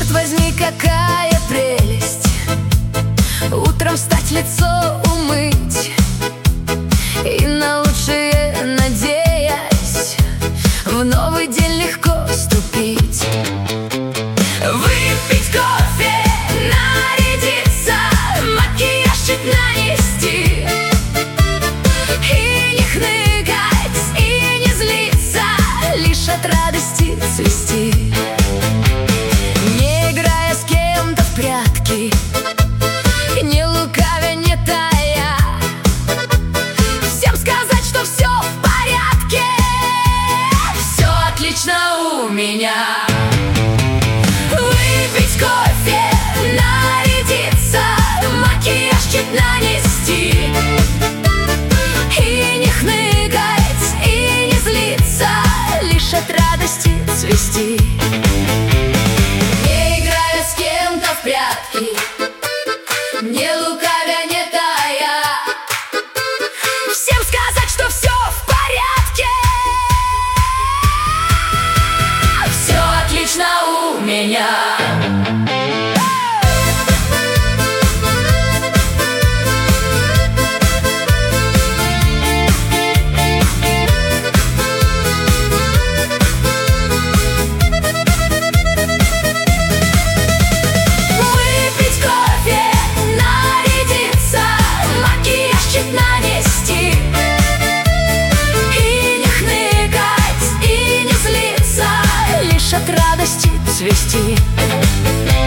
Черт возьми, какая прелесть! Утром встать, лицо умыть и на лучшее надеясь в новый день легко ступить. Выпить кофе, нарядиться, макияж чуть нанести и не хныкать, и не злиться, лишь от радости цвести. Не играя с кем-то в прятки, не лукавя, не тая, всем сказать, что все в порядке, все отлично у меня. Выпить кофе, нарядиться, макияж чуть нанести и не хныкать, и не злиться, лишь от радости цвести. Не играя с кем-то в прятки, не лукавя, не тая, всем сказать, что все в порядке, все отлично у меня. От радости цвести.